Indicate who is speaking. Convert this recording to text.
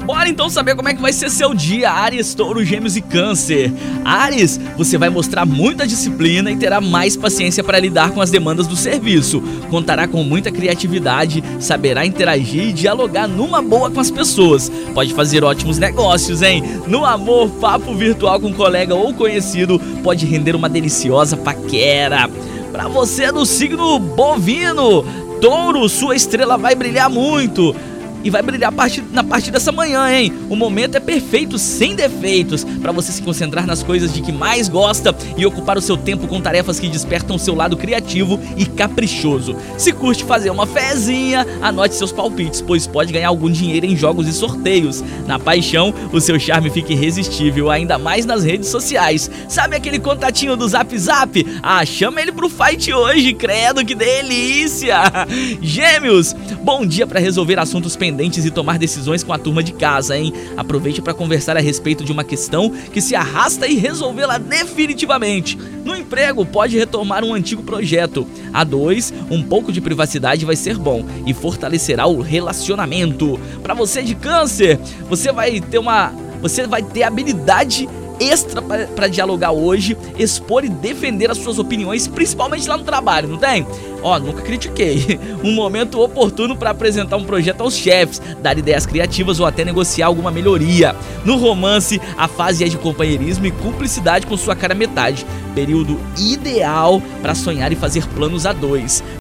Speaker 1: Bora então saber como é que vai ser seu dia, Áries, Touro, Gêmeos e Câncer. Áries, você vai mostrar muita disciplina e terá mais paciência para lidar com as demandas do serviço. Contará com muita criatividade, saberá interagir e dialogar numa boa com as pessoas. Pode fazer ótimos negócios, hein? No amor, papo virtual com um colega ou conhecido pode render uma deliciosa paquera. Para você do signo bovino, Touro, sua estrela vai brilhar muito. E vai brilhar na parte dessa manhã, hein? O momento é perfeito, sem defeitos, para você se concentrar nas coisas de que mais gosta e ocupar o seu tempo com tarefas que despertam o seu lado criativo e caprichoso. Se curte fazer uma fezinha, anote seus palpites, pois pode ganhar algum dinheiro em jogos e sorteios. Na paixão, o seu charme fica irresistível, ainda mais nas redes sociais. Sabe aquele contatinho do Zap Zap? Ah, chama ele pro fight hoje, credo, que delícia! Gêmeos, bom dia para resolver assuntos pendentes e tomar decisões com a turma de casa, hein? Aproveite para conversar a respeito de uma questão que se arrasta e resolvê-la definitivamente. No emprego, pode retomar um antigo projeto. A 2, um pouco de privacidade vai ser bom e fortalecerá o relacionamento. Para você de Câncer, você vai ter habilidade extra para dialogar hoje, expor e defender as suas opiniões, principalmente lá no trabalho, não tem? Ó, nunca critiquei. Um momento oportuno para apresentar um projeto aos chefes, dar ideias criativas ou até negociar alguma melhoria. No romance, a fase é de companheirismo e cumplicidade com sua cara metade. Período ideal para sonhar e fazer planos a 2.